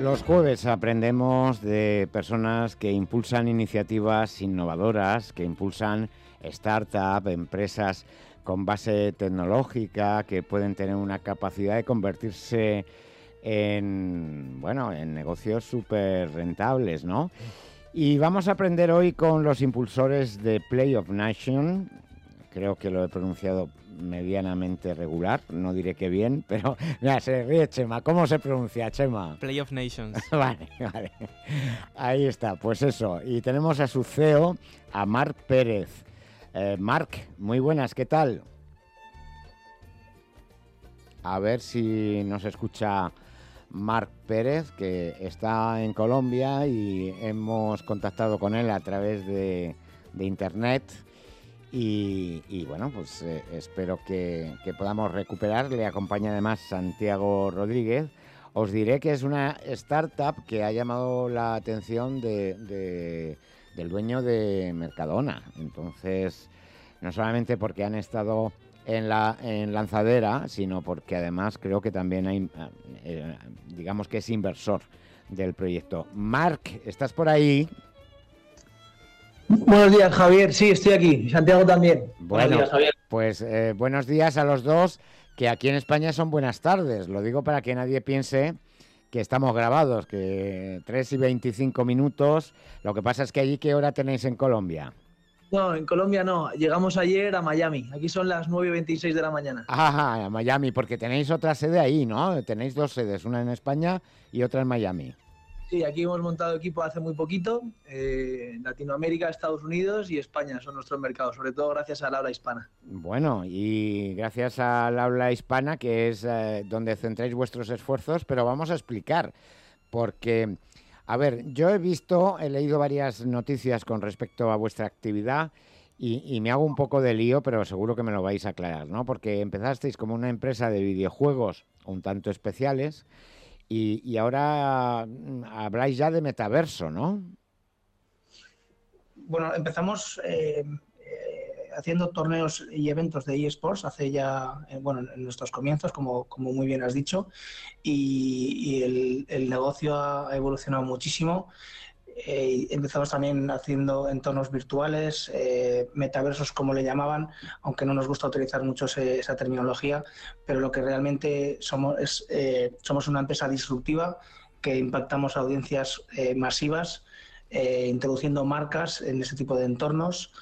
Los jueves aprendemos de personas que impulsan iniciativas innovadoras, que impulsan startups, empresas con base tecnológica, que pueden tener una capacidad de convertirse en negocios súper rentables, ¿no? Y vamos a aprender hoy con los impulsores de Play of Nations. Creo que lo he pronunciado medianamente regular, no diré que bien, pero mira, se ríe Chema. ¿Cómo se pronuncia, Chema? Play of Nations. Vale. Ahí está, pues eso. Y tenemos a su CEO, a Marc Pérez. Marc, muy buenas, ¿qué tal? A ver si nos escucha Marc Pérez, que está en Colombia y hemos contactado con él a través de internet. Y bueno, pues espero que podamos recuperar. Le acompaña además Santiago Rodríguez. Os diré que es una startup que ha llamado la atención del dueño de Mercadona. Entonces, no solamente porque han estado en lanzadera, sino porque además creo que también hay, digamos que es inversor del proyecto. Marc, ¿estás por ahí? Buenos días, Javier. Sí, estoy aquí. Santiago también. Bueno, buenos días, Javier. Pues buenos días a los dos, que aquí en España son buenas tardes. Lo digo para que nadie piense que estamos grabados, que 3:25 minutos. Lo que pasa es que allí, ¿qué hora tenéis en Colombia? No, en Colombia no. Llegamos ayer a Miami. Aquí son las 9:26 de la mañana. Ajá, a Miami, porque tenéis otra sede ahí, ¿no? Tenéis dos sedes, una en España y otra en Miami. Sí, aquí hemos montado equipo hace muy poquito. Latinoamérica, Estados Unidos y España son nuestros mercados, sobre todo gracias al habla hispana. Bueno, y gracias al habla hispana, que es donde centráis vuestros esfuerzos, pero vamos a explicar, porque, a ver, yo he leído varias noticias con respecto a vuestra actividad y me hago un poco de lío, pero seguro que me lo vais a aclarar, ¿no? Porque empezasteis como una empresa de videojuegos un tanto especiales. Y ahora habláis ya de metaverso, ¿no? Bueno, empezamos haciendo torneos y eventos de eSports hace ya, en nuestros comienzos, como muy bien has dicho, y el negocio ha evolucionado muchísimo. Empezamos también haciendo entornos virtuales, metaversos como le llamaban, aunque no nos gusta utilizar mucho esa terminología, pero lo que realmente somos somos una empresa disruptiva que impactamos audiencias masivas, introduciendo marcas en ese tipo de entornos.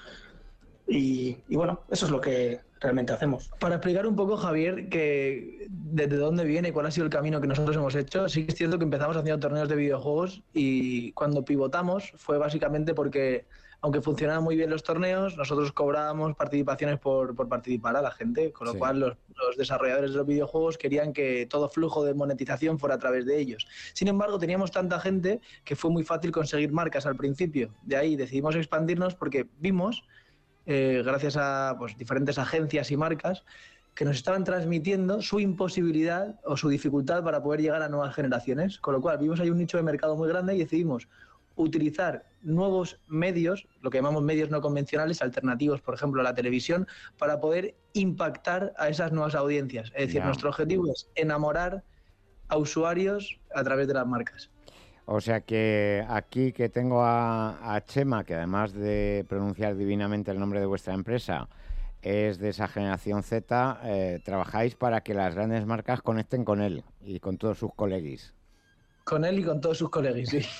Y bueno, eso es lo que realmente hacemos. Para explicar un poco, Javier, que desde dónde viene y cuál ha sido el camino que nosotros hemos hecho, sí que es cierto que empezamos haciendo torneos de videojuegos y cuando pivotamos fue básicamente porque, aunque funcionaban muy bien los torneos, nosotros cobrábamos participaciones por participar a la gente, con lo cual los desarrolladores de los videojuegos querían que todo flujo de monetización fuera a través de ellos. Sin embargo, teníamos tanta gente que fue muy fácil conseguir marcas al principio. De ahí decidimos expandirnos porque vimos, gracias a diferentes agencias y marcas, que nos estaban transmitiendo su imposibilidad o su dificultad para poder llegar a nuevas generaciones. Con lo cual vimos ahí un nicho de mercado muy grande y decidimos utilizar nuevos medios, lo que llamamos medios no convencionales, alternativos, por ejemplo, a la televisión, para poder impactar a esas nuevas audiencias. Es decir, nuestro objetivo es enamorar a usuarios a través de las marcas. O sea que aquí que tengo a Chema, que además de pronunciar divinamente el nombre de vuestra empresa, es de esa generación Z, trabajáis para que las grandes marcas conecten con él y con todos sus coleguis. Con él y con todos sus colegas, sí.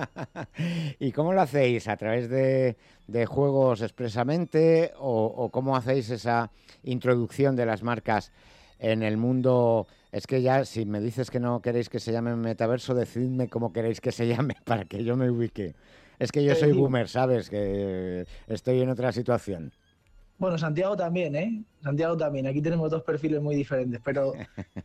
¿Y cómo lo hacéis? ¿A través de juegos expresamente o cómo hacéis esa introducción de las marcas en el mundo? Es que ya, si me dices que no queréis que se llame metaverso, decidme cómo queréis que se llame para que yo me ubique. Es que yo soy boomer, ¿sabes? Que estoy en otra situación. Bueno, Santiago también, ¿eh? Santiago también. Aquí tenemos dos perfiles muy diferentes, pero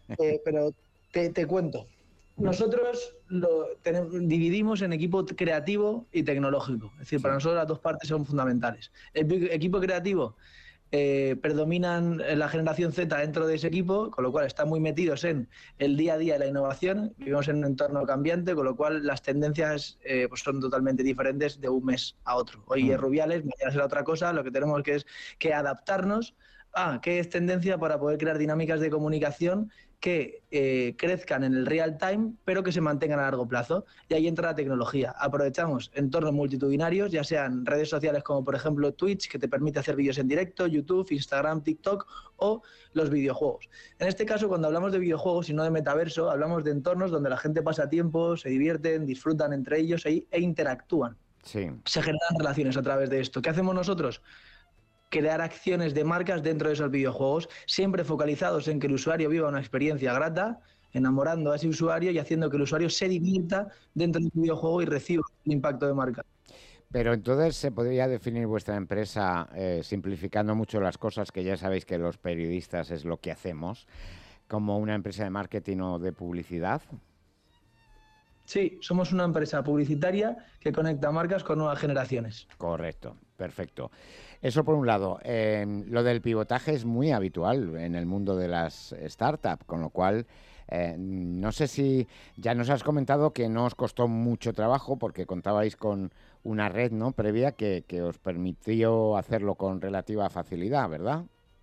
te cuento. Nosotros dividimos en equipo creativo y tecnológico. Es decir, para nosotros las dos partes son fundamentales. El equipo creativo predominan la generación Z dentro de ese equipo, con lo cual están muy metidos en el día a día de la innovación. Vivimos en un entorno cambiante, con lo cual las tendencias son totalmente diferentes de un mes a otro. Hoy es Rubiales, mañana será otra cosa. Lo que tenemos que es que adaptarnos ¿Qué es tendencia para poder crear dinámicas de comunicación que crezcan en el real time, pero que se mantengan a largo plazo? Y ahí entra la tecnología. Aprovechamos entornos multitudinarios, ya sean redes sociales como por ejemplo Twitch, que te permite hacer vídeos en directo, YouTube, Instagram, TikTok, o los videojuegos. En este caso, cuando hablamos de videojuegos y no de metaverso, hablamos de entornos donde la gente pasa tiempo, se divierten, disfrutan entre ellos e interactúan. Sí. Se generan relaciones a través de esto. ¿Qué hacemos nosotros? Crear acciones de marcas dentro de esos videojuegos, siempre focalizados en que el usuario viva una experiencia grata, enamorando a ese usuario y haciendo que el usuario se divierta dentro del videojuego y reciba el impacto de marca. Pero entonces se podría definir vuestra empresa, simplificando mucho las cosas, que ya sabéis que los periodistas es lo que hacemos, como una empresa de marketing o de publicidad. Sí, somos una empresa publicitaria que conecta marcas con nuevas generaciones. Correcto, perfecto. Eso por un lado. Lo del pivotaje es muy habitual en el mundo de las startups, con lo cual no sé si ya nos has comentado que no os costó mucho trabajo porque contabais con una red, ¿no?, previa que os permitió hacerlo con relativa facilidad, ¿verdad?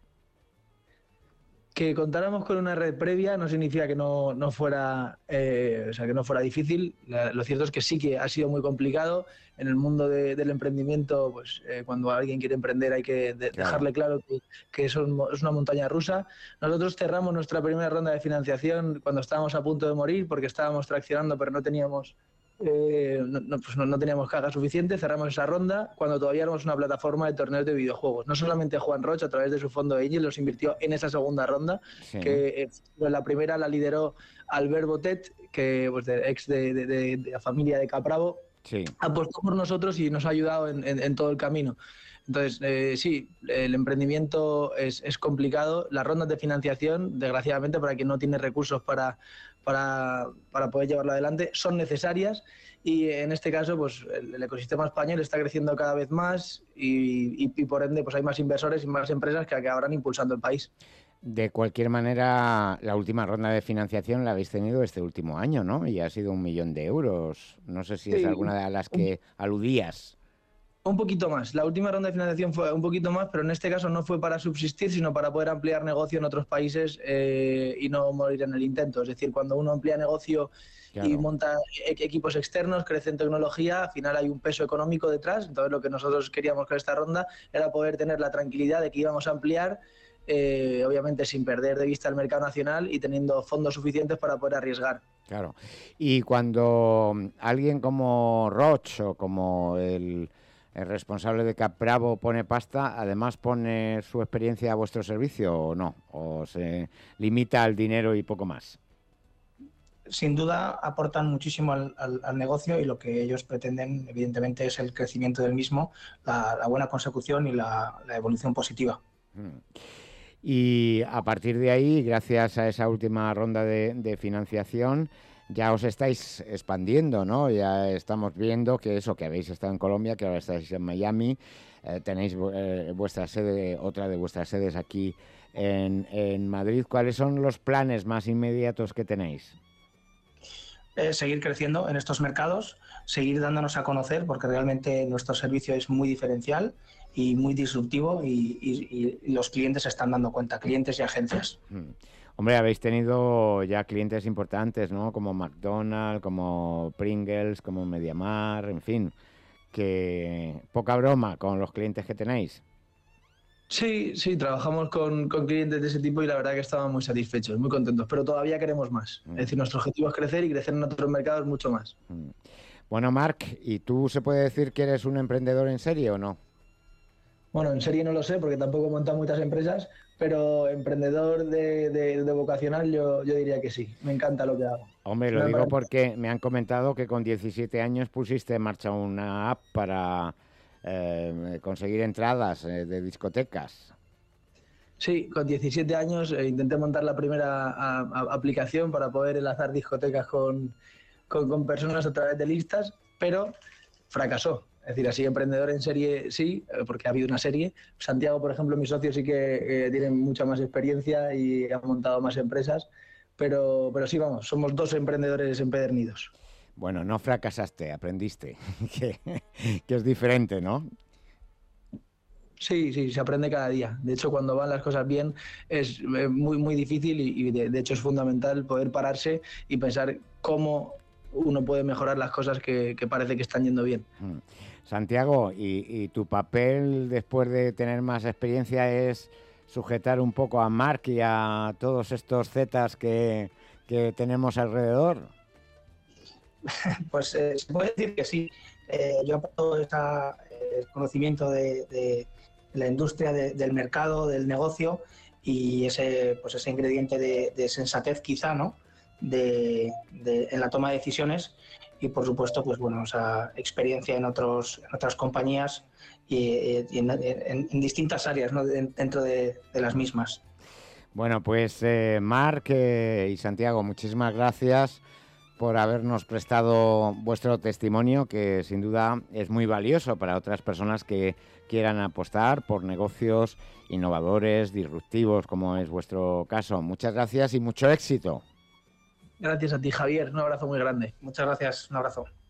Que contáramos con una red previa no significa que no fuera, que no fuera difícil. Lo cierto es que sí que ha sido muy complicado. En el mundo del emprendimiento, pues cuando alguien quiere emprender hay que dejarle claro que eso es una montaña rusa. Nosotros cerramos nuestra primera ronda de financiación cuando estábamos a punto de morir porque estábamos traccionando pero no teníamos no teníamos caja suficiente. Cerramos esa ronda cuando todavía éramos una plataforma de torneos de videojuegos. No solamente Juan Roche, a través de su fondo de Angel, los invirtió en esa segunda ronda, sí, que la primera la lideró Albert Botet, que pues, ex de la familia de Capravo, sí, apostó por nosotros y nos ha ayudado en todo el camino. Entonces, sí, el emprendimiento es complicado. Las rondas de financiación, desgraciadamente, para quien no tiene recursos para poder llevarlo adelante, son necesarias, y en este caso pues el ecosistema español está creciendo cada vez más y por ende pues hay más inversores y más empresas que acabarán impulsando el país. De cualquier manera, la última ronda de financiación la habéis tenido este último año, ¿no? Y ha sido 1 millón de euros. No sé si es alguna de las que aludías. Un poquito más. La última ronda de financiación fue un poquito más, pero en este caso no fue para subsistir, sino para poder ampliar negocio en otros países y no morir en el intento. Es decir, cuando uno amplía negocio, claro, y monta equipos externos, crece en tecnología, al final hay un peso económico detrás. Entonces lo que nosotros queríamos con esta ronda era poder tener la tranquilidad de que íbamos a ampliar, obviamente sin perder de vista el mercado nacional y teniendo fondos suficientes para poder arriesgar. Claro. Y cuando alguien como Roche o como el responsable de Capravo pone pasta, ¿además pone su experiencia a vuestro servicio o no? ¿O se limita al dinero y poco más? Sin duda aportan muchísimo al negocio, y lo que ellos pretenden evidentemente es el crecimiento del mismo, la buena consecución y la evolución positiva. Y a partir de ahí, gracias a esa última ronda de financiación, ya os estáis expandiendo, ¿no? Ya estamos viendo que eso, que habéis estado en Colombia, que ahora estáis en Miami, tenéis vuestra sede, otra de vuestras sedes aquí en Madrid. ¿Cuáles son los planes más inmediatos que tenéis? Seguir creciendo en estos mercados, seguir dándonos a conocer, porque realmente nuestro servicio es muy diferencial y muy disruptivo, y los clientes se están dando cuenta, clientes y agencias. Hombre, habéis tenido ya clientes importantes, ¿no? Como McDonald's, como Pringles, como Mediamar, en fin, que poca broma con los clientes que tenéis. Sí, trabajamos con clientes de ese tipo y la verdad que estaban muy satisfechos, muy contentos, pero todavía queremos más. Es decir, nuestro objetivo es crecer y crecer en otros mercados mucho más. Bueno, Marc, ¿y tú se puede decir que eres un emprendedor en serie o no? Bueno, en serie no lo sé porque tampoco he montado muchas empresas, pero emprendedor de vocacional yo diría que sí. Me encanta lo que hago. Hombre, lo digo porque me han comentado que con 17 años pusiste en marcha una app para conseguir entradas de discotecas. Sí, con 17 años intenté montar la primera aplicación para poder enlazar discotecas con personas a través de listas, pero fracasó. Es decir, así emprendedor en serie sí, porque ha habido una serie. Santiago, por ejemplo, mi socio, sí que tiene mucha más experiencia y ha montado más empresas, pero sí, vamos, somos 2 emprendedores empedernidos. Bueno, no fracasaste, aprendiste, que es diferente, ¿no? Sí, sí, se aprende cada día. De hecho, cuando van las cosas bien es muy, muy difícil y de hecho es fundamental poder pararse y pensar cómo uno puede mejorar las cosas que parece que están yendo bien. Mm. Santiago, y tu papel después de tener más experiencia es sujetar un poco a Marc y a todos estos Zetas que tenemos alrededor. Pues se puede decir que sí. Yo aporto el conocimiento de la industria, del mercado, del negocio y pues ese ingrediente de sensatez quizá, ¿no? En la toma de decisiones y por supuesto, pues bueno, o sea, experiencia en otras compañías y en distintas áreas, ¿no? Dentro de las mismas. Bueno, pues Marc y Santiago, muchísimas gracias por habernos prestado vuestro testimonio, que sin duda es muy valioso para otras personas que quieran apostar por negocios innovadores, disruptivos, como es vuestro caso. Muchas gracias y mucho éxito. Gracias a ti, Javier. Un abrazo muy grande. Muchas gracias. Un abrazo.